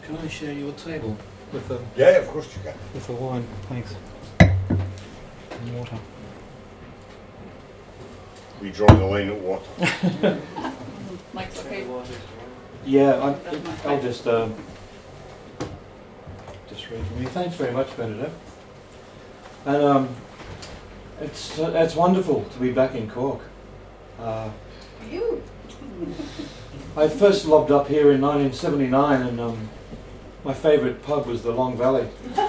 Can I share your table with the Yeah, of course you can. with the wine? Thanks. And water. We draw the line at water. Mike's okay. Yeah, I'll just read from you. Thanks very much, Bernadette. And it's wonderful to be back in Cork. You. I first lobbed up here in 1979, and my favourite pub was the Long Valley,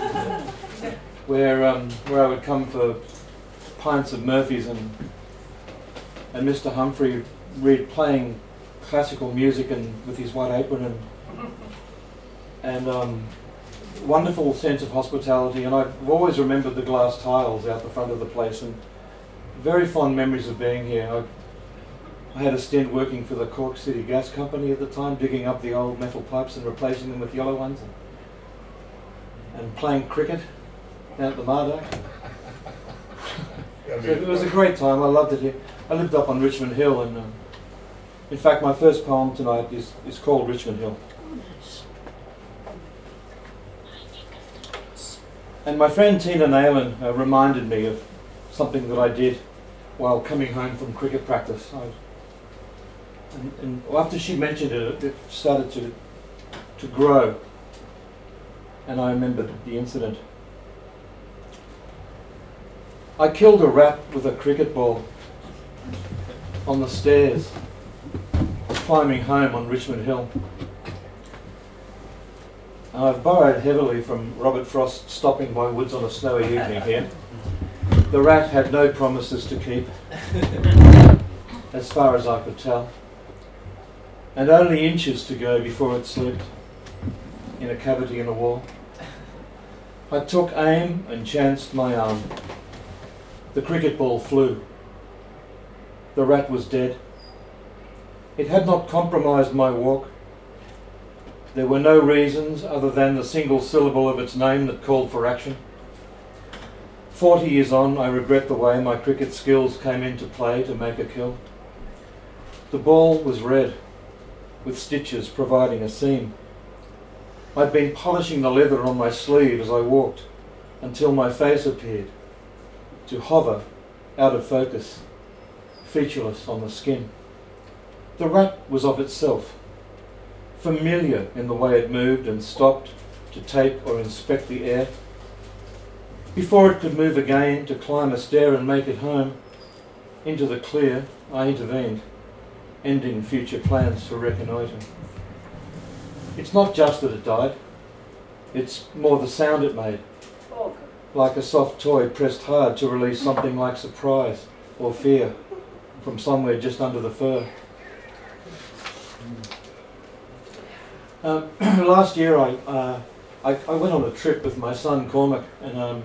where I would come for pints of Murphy's and Mr. Humphrey playing classical music and with his white apron and wonderful sense of hospitality. And I've always remembered the glass tiles out the front of the place, and very fond memories of being here. I had a stint working for the Cork City Gas Company at the time, digging up the old metal pipes and replacing them with yellow ones, and playing cricket down at the Mardock. So it was a great time. I loved it here. I lived up on Richmond Hill, and in fact my first poem tonight is called Richmond Hill. And my friend Tina Nayland reminded me of something that I did while coming home from cricket practice. And after she mentioned it, it started to grow, and I remembered the incident. I killed a rat with a cricket ball on the stairs, climbing home on Richmond Hill. And I've borrowed heavily from Robert Frost stopping by woods on a snowy evening here. The rat had no promises to keep, as far as I could tell, and only inches to go before it slipped in a cavity in the wall. I took aim and chanced my arm. The cricket ball flew. The rat was dead. It had not compromised my walk. There were no reasons other than the single syllable of its name that called for action. 40 years on, I regret the way my cricket skills came into play to make a kill. The ball was red, with stitches providing a seam. I'd been polishing the leather on my sleeve as I walked until my face appeared, to hover out of focus, featureless on the skin. The rat was of itself, familiar in the way it moved and stopped to take or inspect the air. Before it could move again to climb a stair and make it home, into the clear, I intervened, ending future plans for reconnoitring. It's not just that it died, it's more the sound it made, like a soft toy pressed hard to release something like surprise or fear from somewhere just under the fur. Last year I went on a trip with my son Cormac, and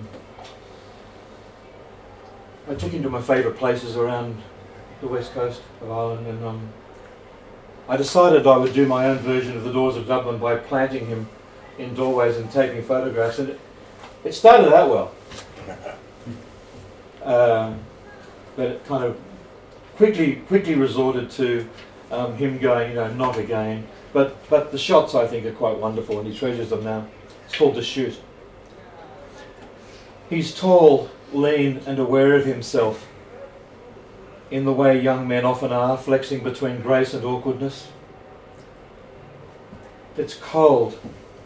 I took him to my favourite places around the west coast of Ireland, and I decided I would do my own version of the Doors of Dublin by planting him in doorways and taking photographs, and it started out well. But it kind of quickly resorted to him going, not again. But the shots, I think, are quite wonderful, and he treasures them now. It's called To Shoot. He's tall, lean, and aware of himself, in the way young men often are, flexing between grace and awkwardness. It's cold,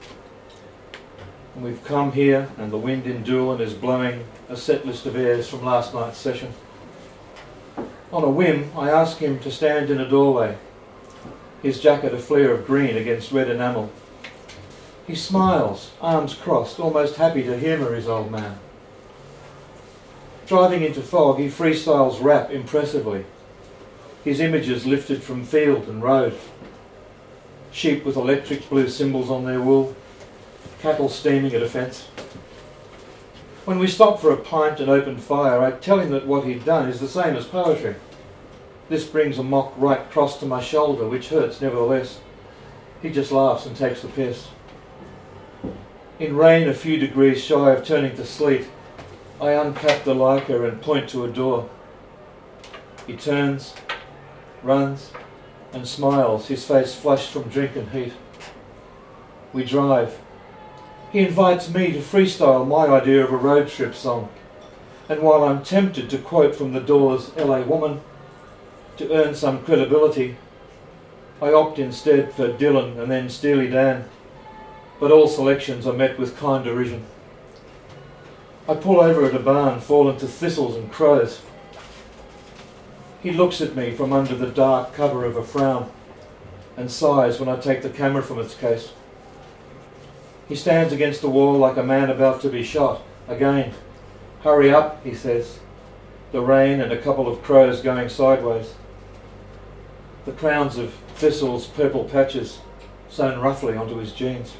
and we've come here, and the wind in Doolin is blowing a set list of airs from last night's session. On a whim, I ask him to stand in a doorway, his jacket a flare of green against red enamel. He smiles, arms crossed, almost happy to humour his old man. Driving into fog, he freestyles rap impressively, his images lifted from field and road. Sheep with electric blue symbols on their wool, cattle steaming at a fence. When we stopped for a pint and opened fire, I tell him that what he'd done is the same as poetry. This brings a mock right cross to my shoulder, which hurts nevertheless. He just laughs and takes the piss. In rain a few degrees shy of turning to sleet, I uncap the Leica and point to a door. He turns, runs, and smiles, his face flushed from drink and heat. We drive. He invites me to freestyle my idea of a road trip song, and while I'm tempted to quote from the Doors' LA Woman to earn some credibility, I opt instead for Dylan and then Steely Dan, but all selections are met with kind derision. I pull over at a barn, fall into thistles and crows. He looks at me from under the dark cover of a frown and sighs when I take the camera from its case. He stands against the wall like a man about to be shot. Again, "Hurry up," he says, the rain and a couple of crows going sideways. The crowns of thistles, purple patches, sewn roughly onto his jeans.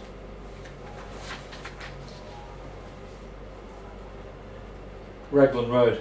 Raglan Road.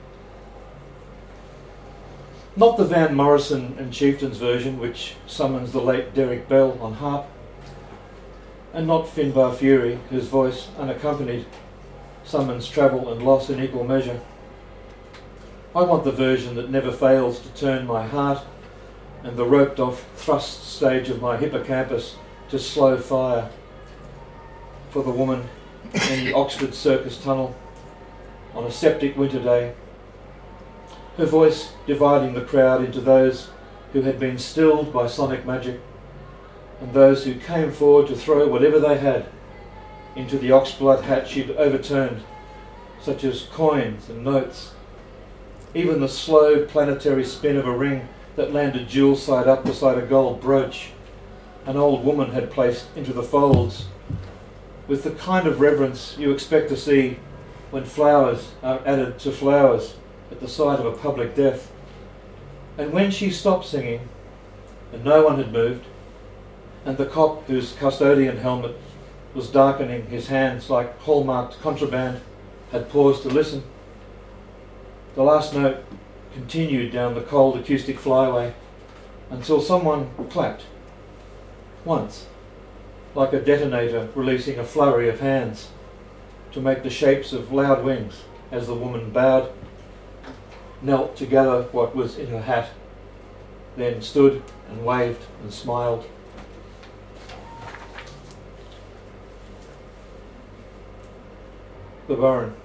Not the Van Morrison and Chieftains version, which summons the late Derek Bell on harp, and not Finbar Fury, whose voice, unaccompanied, summons travel and loss in equal measure. I want the version that never fails to turn my heart and the roped-off thrust stage of my hippocampus to slow fire. For the woman in the Oxford Circus tunnel on a septic winter day, her voice dividing the crowd into those who had been stilled by sonic magic and those who came forward to throw whatever they had into the oxblood hat she'd overturned, such as coins and notes, even the slow planetary spin of a ring that landed jewel side up beside a gold brooch an old woman had placed into the folds, with the kind of reverence you expect to see when flowers are added to flowers at the site of a public death. And when she stopped singing, and no one had moved, and the cop whose custodian helmet was darkening his hands like hallmarked contraband had paused to listen, the last note continued down the cold acoustic flyway until someone clapped. Once, like a detonator releasing a flurry of hands to make the shapes of loud wings as the woman bowed, knelt to gather what was in her hat, then stood and waved and smiled. The Burren.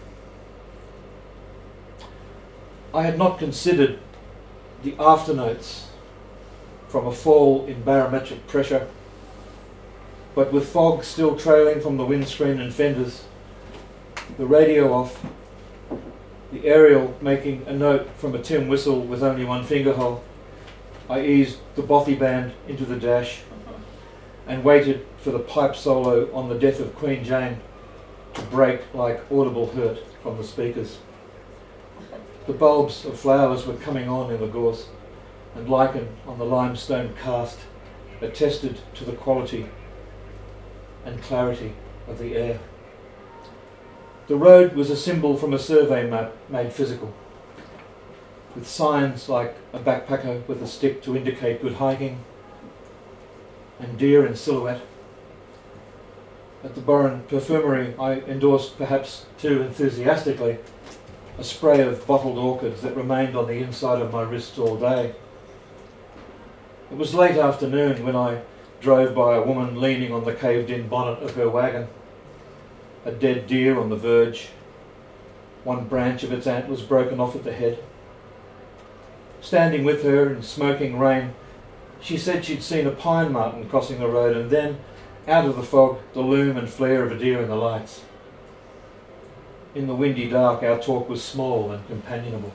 I had not considered the afternotes from a fall in barometric pressure, but with fog still trailing from the windscreen and fenders, the radio off, the aerial making a note from a tin whistle with only one finger hole, I eased the bothy band into the dash and waited for the pipe solo on the death of Queen Jane to break like audible hurt from the speakers. The bulbs of flowers were coming on in the gorse, and lichen on the limestone cast attested to the quality and clarity of the air. The road was a symbol from a survey map made physical, with signs like a backpacker with a stick to indicate good hiking, and deer in silhouette. At the Burren Perfumery, I endorsed, perhaps too enthusiastically, a spray of bottled orchids that remained on the inside of my wrist all day. It was late afternoon when I drove by a woman leaning on the caved-in bonnet of her wagon, a dead deer on the verge, one branch of its antlers broken off at the head. Standing with her in smoking rain, she said she'd seen a pine marten crossing the road, and then, out of the fog, the loom and flare of a deer in the lights. In the windy dark, our talk was small and companionable.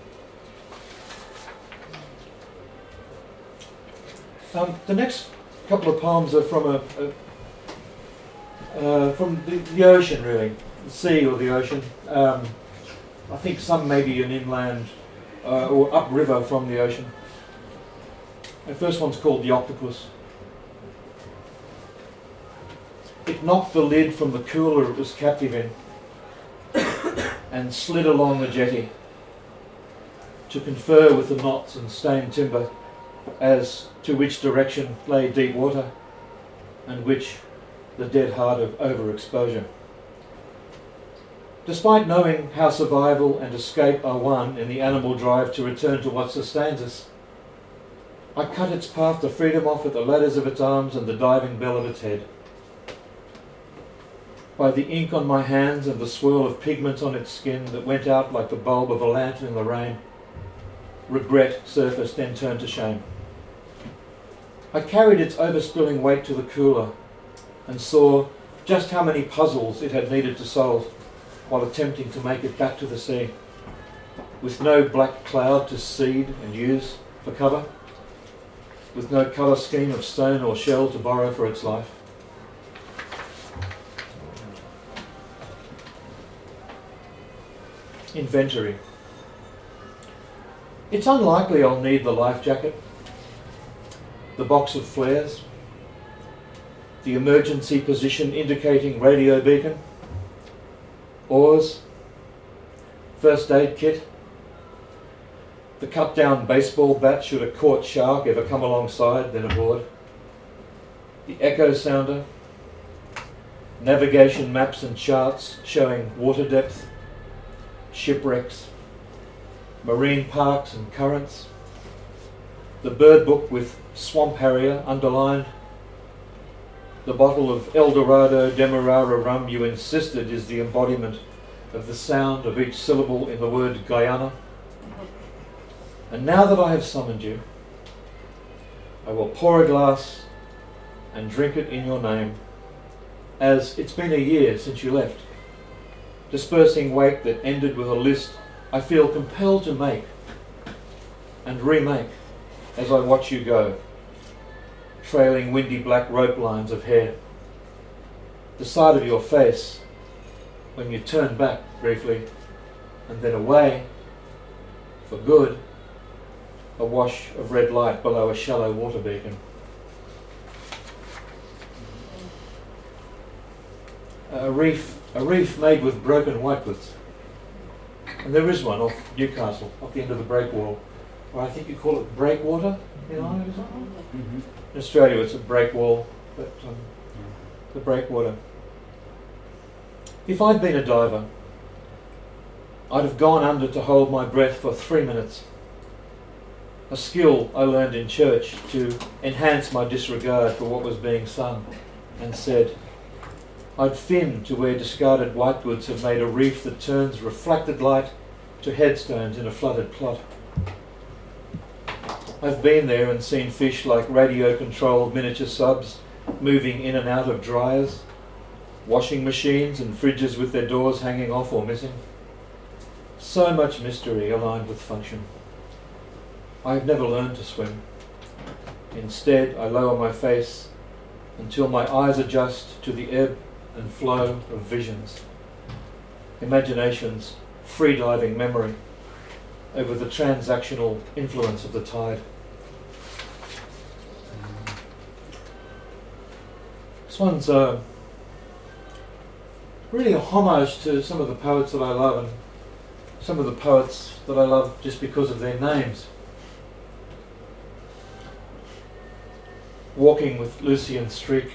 The next couple of poems are from from the ocean, really, the sea or the ocean. I think some maybe an inland or upriver from the ocean. The first one's called The Octopus. It knocked the lid from the cooler it was captive in and slid along the jetty to confer with the knots and stained timber as to which direction lay deep water and which the dead heart of overexposure. Despite knowing how survival and escape are one in the animal drive to return to what sustains us, I cut its path to freedom off at the ladders of its arms and the diving bell of its head. by the ink on my hands and the swirl of pigment on its skin that went out like the bulb of a lantern in the rain. Regret surfaced, then turned to shame. I carried its overspilling weight to the cooler and saw just how many puzzles it had needed to solve while attempting to make it back to the sea, with no black cloud to seed and use for cover, with no colour scheme of stone or shell to borrow for its life. Inventory. It's unlikely I'll need the life jacket, the box of flares, the emergency position indicating radio beacon, oars, first aid kit, the cut-down baseball bat should a caught shark ever come alongside, then aboard, the echo sounder, navigation maps and charts showing water depth, shipwrecks, marine parks and currents, the bird book with swamp harrier underlined, the bottle of El Dorado Demerara rum you insisted is the embodiment of the sound of each syllable in the word Guyana. And now that I have summoned you, I will pour a glass and drink it in your name, as it's been a year since you left, dispersing wake that ended with a list I feel compelled to make and remake as I watch you go, trailing windy black rope lines of hair, the side of your face when you turn back briefly and then away for good, a wash of red light below a shallow water beacon. A reef made with broken whitewoods. And there is one off Newcastle, off the end of the breakwall, or I think you call it breakwater in Ireland, is it? Mm-hmm. In Australia it's a breakwall, but the breakwater. If I'd been a diver, I'd have gone under to hold my breath for 3 minutes. A skill I learned in church to enhance my disregard for what was being sung and said. I'd fin to where discarded whitewoods have made a reef that turns reflected light to headstones in a flooded plot. I've been there and seen fish like radio-controlled miniature subs moving in and out of dryers, washing machines and fridges with their doors hanging off or missing. So much mystery aligned with function. I've never learned to swim. Instead, I lower my face until my eyes adjust to the ebb and flow of visions, imagination's free-diving memory over the transactional influence of the tide. This one's really a homage to some of the poets that I love, and some of the poets that I love just because of their names. Walking with Lucian Streak.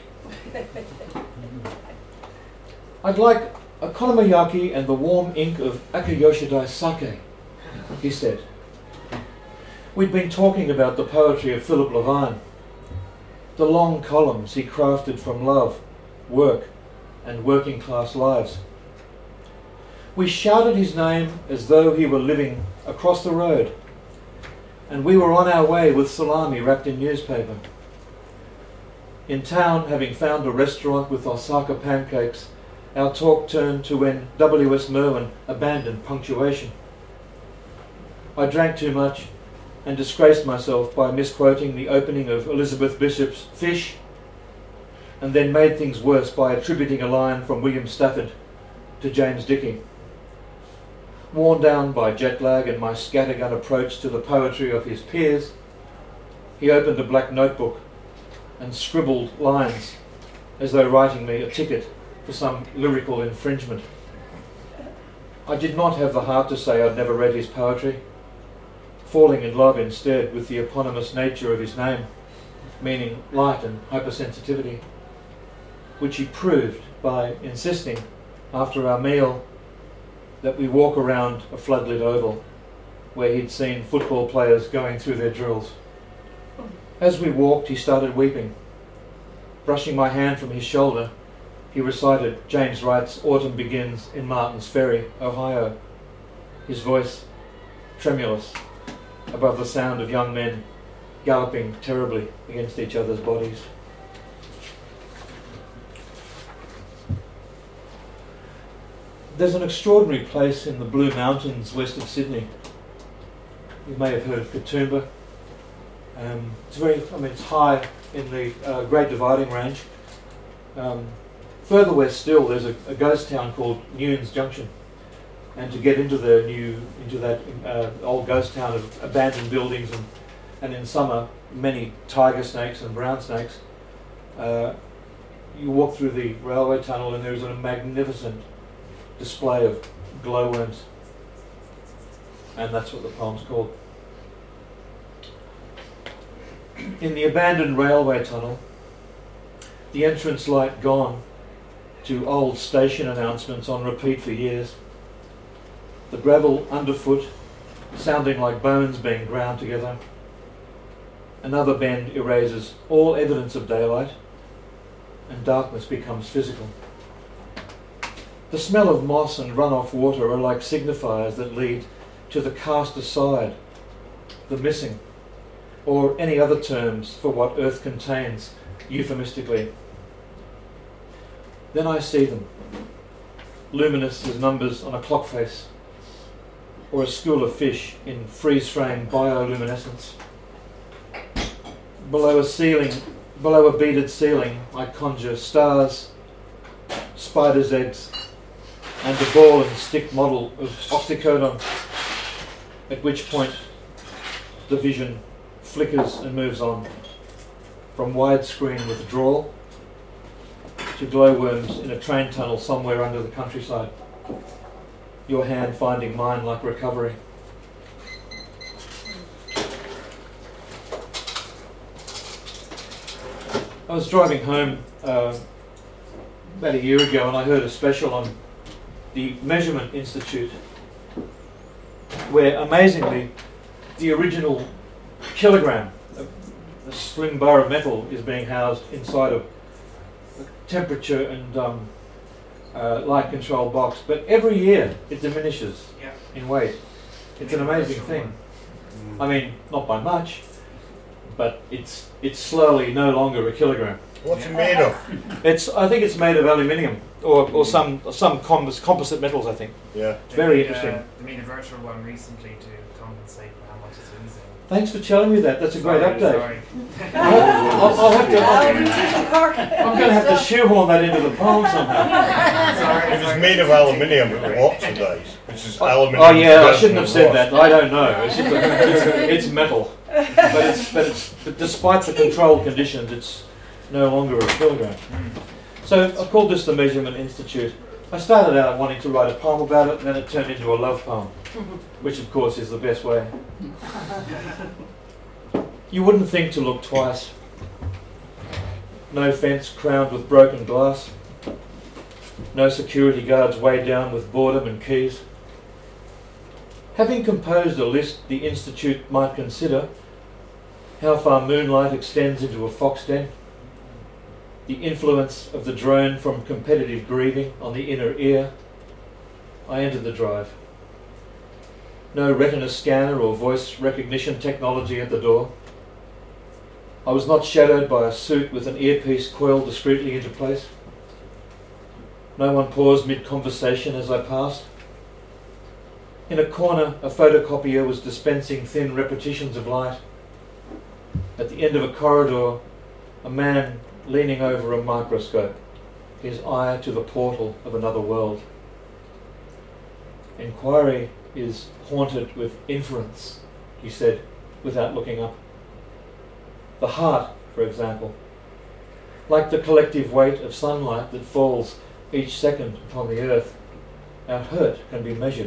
I'd like a konomiyaki and the warm ink of Akayoshidai sake, he said. We'd been talking about the poetry of Philip Levine, the long columns he crafted from love, work, and working class lives. We shouted his name as though he were living across the road, and we were on our way with salami wrapped in newspaper. In town, having found a restaurant with Osaka pancakes, our talk turned to when W.S. Merwin abandoned punctuation. I drank too much and disgraced myself by misquoting the opening of Elizabeth Bishop's Fish, and then made things worse by attributing a line from William Stafford to James Dickey. Worn down by jet lag and my scattergun approach to the poetry of his peers, he opened a black notebook and scribbled lines as though writing me a ticket for some lyrical infringement. I did not have the heart to say I'd never read his poetry, falling in love instead with the eponymous nature of his name, meaning light and hypersensitivity, which he proved by insisting, after our meal, that we walk around a floodlit oval where he'd seen football players going through their drills. As we walked, he started weeping. Brushing my hand from his shoulder, he recited James Wright's Autumn Begins in Martins Ferry, Ohio, his voice tremulous above the sound of young men galloping terribly against each other's bodies. There's an extraordinary place in the Blue Mountains west of Sydney. You may have heard of Katoomba. It's high in the Great Dividing Range. Further west still, there's a ghost town called Newnes Junction, and to get into that old ghost town of abandoned buildings and in summer many tiger snakes and brown snakes, you walk through the railway tunnel and there's a magnificent display of glowworms, and that's what the poem's called. In the abandoned railway tunnel, the entrance light gone to old station announcements on repeat for years, the gravel underfoot sounding like bones being ground together. Another bend erases all evidence of daylight, and darkness becomes physical. The smell of moss and run-off water are like signifiers that lead to the cast aside, the missing, or any other terms for what earth contains euphemistically. Then I see them, luminous as numbers on a clock face, or a school of fish in freeze-frame bioluminescence. Below a beaded ceiling, I conjure stars, spiders' eggs, and a ball and stick model of oxycodone, at which point the vision flickers and moves on, from widescreen withdrawal to glowworms in a train tunnel somewhere under the countryside, your hand finding mine like recovery. I was driving home about a year ago and I heard a special on the Measurement Institute, where amazingly the original kilogram of the slim bar of metal is being housed inside a temperature and light control box, but every year it diminishes in weight. It's an amazing thing. I mean, not by much, but it's slowly no longer a kilogram. What's it made of? I think it's made of aluminium or some composite metals, I think. Yeah. It's very interesting. They made a virtual one recently to compensate for how much it's losing. Thanks for telling me that. That's a great update. Sorry. I'll have to. I'm going to have to shoehorn that into the poem somehow. It was made of aluminium, it will oxidize, which is aluminium. Oh yeah, I shouldn't have said that. I don't know. It's metal, but despite the controlled conditions, it's no longer a kilogram. So I've called this the Measurement Institute. I started out wanting to write a poem about it, and then it turned into a love poem, which of course is the best way. You wouldn't think to look twice. No fence crowned with broken glass. No security guards weighed down with boredom and keys. Having composed a list the Institute might consider, how far moonlight extends into a fox den, the influence of the drone from competitive grieving on the inner ear, I entered the drive. No retina scanner or voice recognition technology at the door. I was not shadowed by a suit with an earpiece coiled discreetly into place. No one paused mid-conversation as I passed. In a corner, a photocopier was dispensing thin repetitions of light. At the end of a corridor, a man leaning over a microscope, his eye to the portal of another world. Inquiry is haunted with inference, he said, without looking up. The heart, for example, like the collective weight of sunlight that falls each second upon the earth, our hurt can be measured.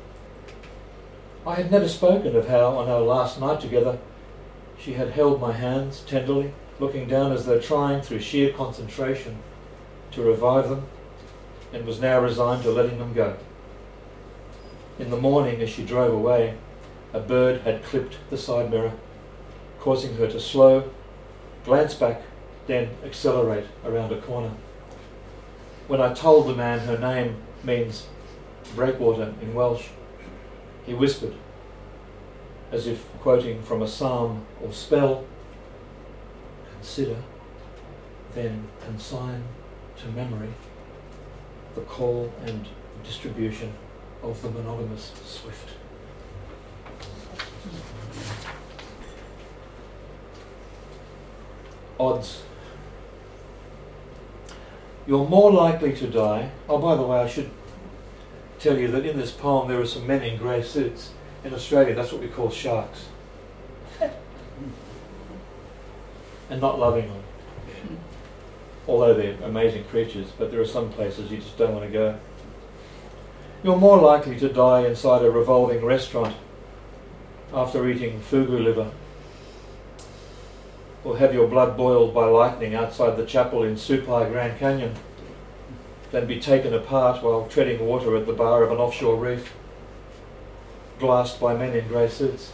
I had never spoken of how, on our last night together, she had held my hands tenderly, looking down as though trying through sheer concentration to revive them, and was now resigned to letting them go. In the morning, as she drove away, a bird had clipped the side mirror, causing her to slow, glance back, then accelerate around a corner. When I told the man her name means breakwater in Welsh, he whispered, as if quoting from a psalm or spell, "Consider, then consign to memory the call and distribution of the monogamous swift." Odds. You're more likely to die. Oh, by the way, I should tell you that in this poem there are some men in grey suits. In Australia, that's what we call sharks. And not lovingly. Although they're amazing creatures, but there are some places you just don't want to go. You're more likely to die inside a revolving restaurant after eating fugu liver, or have your blood boiled by lightning outside the chapel in Supai, Grand Canyon, than be taken apart while treading water at the bar of an offshore reef, glassed by men in grey suits.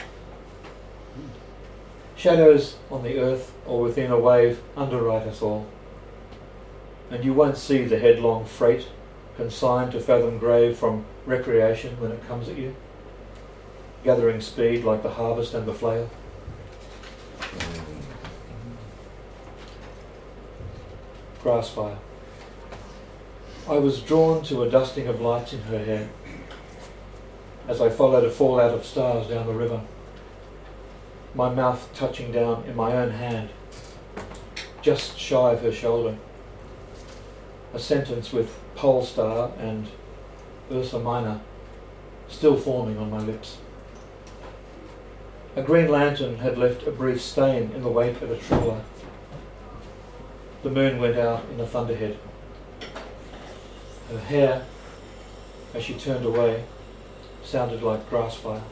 Shadows on the earth or within a wave underwrite us all, and you won't see the headlong freight consigned to fathom grave from recreation when it comes at you, gathering speed like the harvest and the flail. Grassfire. I was drawn to a dusting of lights in her hair as I followed a fallout of stars down the river, my mouth touching down in my own hand, just shy of her shoulder. A sentence with Pole Star and Ursa Minor still forming on my lips. A green lantern had left a brief stain in the wake of a trawler. The moon went out in a thunderhead. Her hair, as she turned away, sounded like grass fire.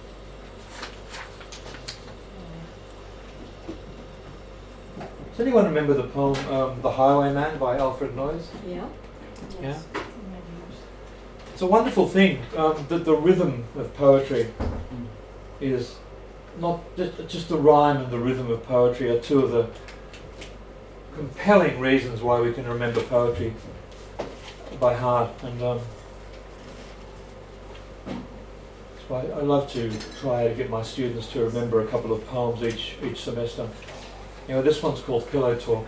Does anyone remember the poem The Highwayman by Alfred Noyes? Yeah. Yeah? It's a wonderful thing that the rhythm of poetry is not just the rhyme and the rhythm of poetry are two of the compelling reasons why we can remember poetry by heart. And so I love to try to get my students to remember a couple of poems each semester. You know, this one's called Pillow Talk.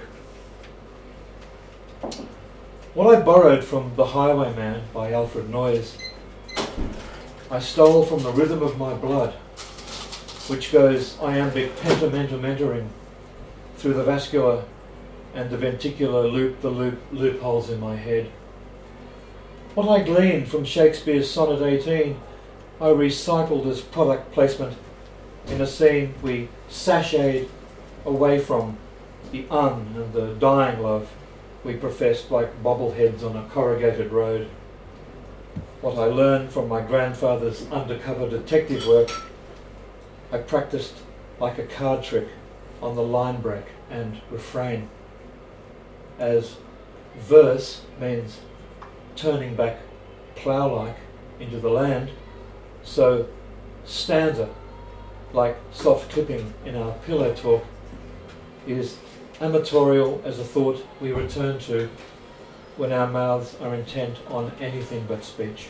What I borrowed from The Highwayman by Alfred Noyes, I stole from the rhythm of my blood, which goes iambic pentamentum through the vascular and the ventricular loopholes in my head. What I gleaned from Shakespeare's Sonnet 18, I recycled as product placement in a scene we sashayed away from the and the dying love we professed like bobbleheads on a corrugated road. What I learned from my grandfather's undercover detective work, I practiced like a card trick on the line break and refrain. As verse means turning back plough-like into the land, so stanza, like soft clipping in our pillow talk, is amatorial as a thought we return to when our mouths are intent on anything but speech.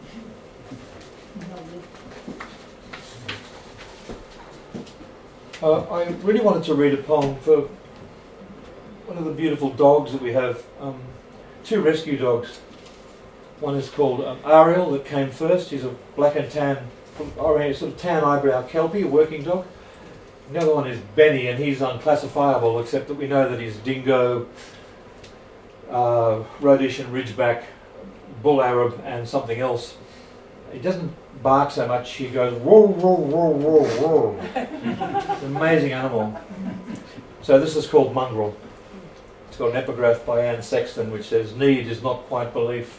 I really wanted to read a poem for one of the beautiful dogs that we have, two rescue dogs. One is called Ariel, that came first. He's a black and tan, sort of tan eyebrow Kelpie, a working dog. The other one is Benny, and he's unclassifiable, except that we know that he's dingo, Rhodesian Ridgeback, Bull Arab, and something else. He doesn't bark so much, he goes whoa, whoa, whoa, whoa, whoa. It's an amazing animal. So this is called Mongrel. It's got an epigraph by Anne Sexton which says, "Need is not quite belief."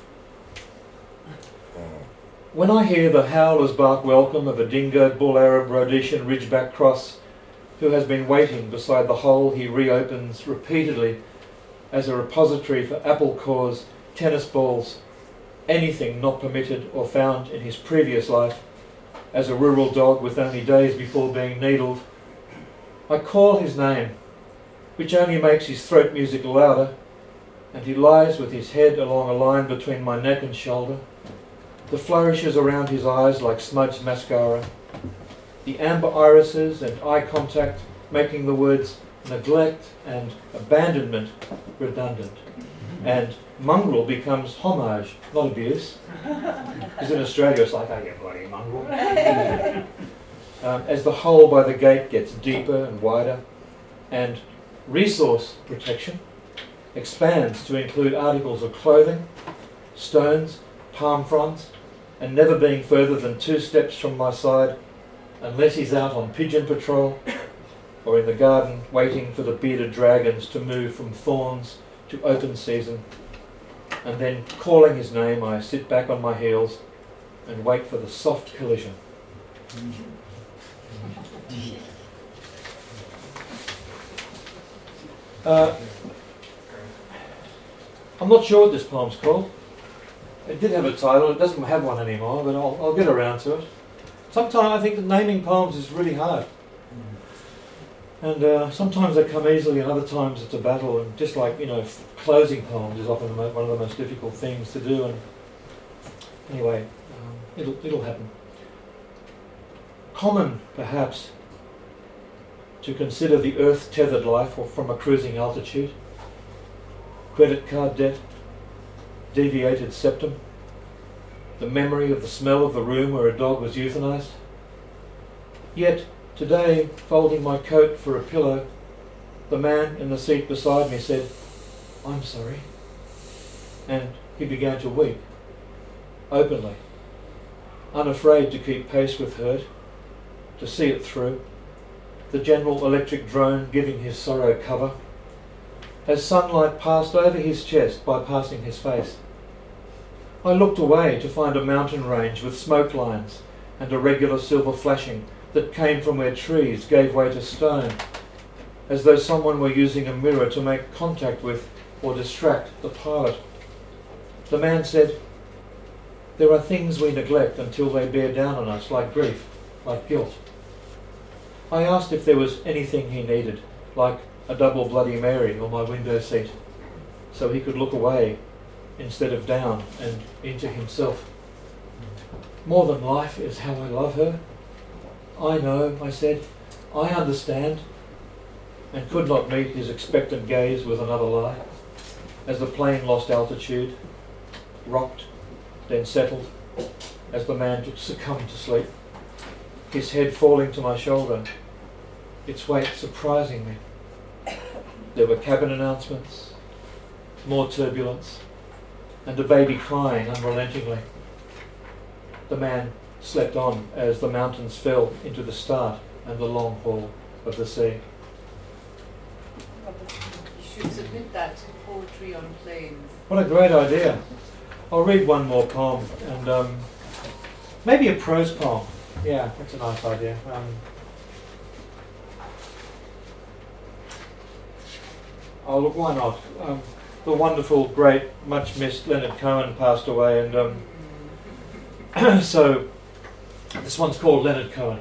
When I hear the howler's bark welcome of a dingo, Bull Arab, Rhodesian Ridgeback cross who has been waiting beside the hole he reopens repeatedly as a repository for apple cores, tennis balls, anything not permitted or found in his previous life as a rural dog with only days before being needled, I call his name, which only makes his throat music louder, and he lies with his head along a line between my neck and shoulder, the flourishes around his eyes like smudged mascara, the amber irises and eye contact making the words neglect and abandonment redundant, and mongrel becomes homage, not abuse. Because in Australia it's like, oh, you bloody mongrel. As the hole by the gate gets deeper and wider, and resource protection expands to include articles of clothing, stones, palm fronds, and never being further than 2 steps from my side unless he's out on pigeon patrol or in the garden waiting for the bearded dragons to move from thorns to open season. And then, calling his name, I sit back on my heels and wait for the soft collision. I'm not sure what this poem's called. It did have a title, it doesn't have one anymore, but I'll get around to it. Sometimes I think that naming poems is really hard. And sometimes they come easily and other times it's a battle, and just like, closing poems is often one of the most difficult things to do, and anyway, it'll happen. Common, perhaps, to consider the earth-tethered life from a cruising altitude, credit card debt, deviated septum, the memory of the smell of the room where a dog was euthanized. Yet, today, folding my coat for a pillow, the man in the seat beside me said, "I'm sorry." And he began to weep, openly, unafraid to keep pace with hurt, to see it through, the General Electric drone giving his sorrow cover, as sunlight passed over his chest, bypassing his face. I looked away to find a mountain range with smoke lines and a regular silver flashing that came from where trees gave way to stone, as though someone were using a mirror to make contact with or distract the pilot. The man said, "There are things we neglect until they bear down on us like grief, like guilt." I asked if there was anything he needed, like a double Bloody Mary or my window seat, so he could look away instead of down and into himself. "More than life is how I love her." "I know," I said, "I understand," and could not meet his expectant gaze with another lie, as the plane lost altitude, rocked, then settled, as the man succumbed to sleep, his head falling to my shoulder, its weight surprising me. There were cabin announcements, more turbulence, and a baby crying unrelentingly. The man slept on as the mountains fell into the start and the long haul of the sea. You should submit that to Poetry on Planes. What a great idea. I'll read one more poem, and maybe a prose poem. Yeah, that's a nice idea. Oh, look, why not? The wonderful, great, much missed Leonard Cohen passed away, and so this one's called Leonard Cohen.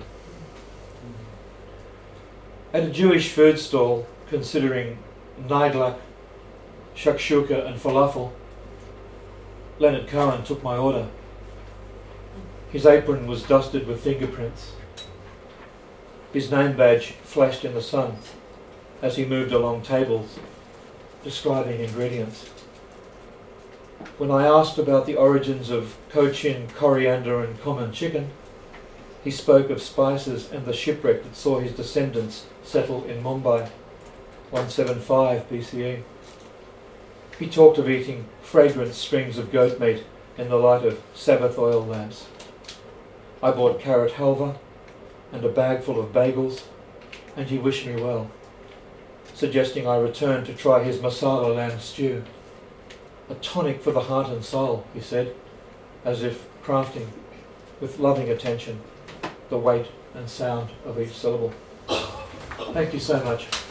At a Jewish food stall, considering naidlak, shakshuka and falafel, Leonard Cohen took my order. His apron was dusted with fingerprints. His name badge flashed in the sun as he moved along tables, describing ingredients. When I asked about the origins of cochin, coriander and common chicken, he spoke of spices and the shipwreck that saw his descendants settle in Mumbai, 175 BCE. He talked of eating fragrant strings of goat meat in the light of Sabbath oil lamps. I bought carrot halva and a bag full of bagels, and he wished me well, suggesting I return to try his masala lamb stew. A tonic for the heart and soul, he said, as if crafting with loving attention the weight and sound of each syllable. Thank you so much.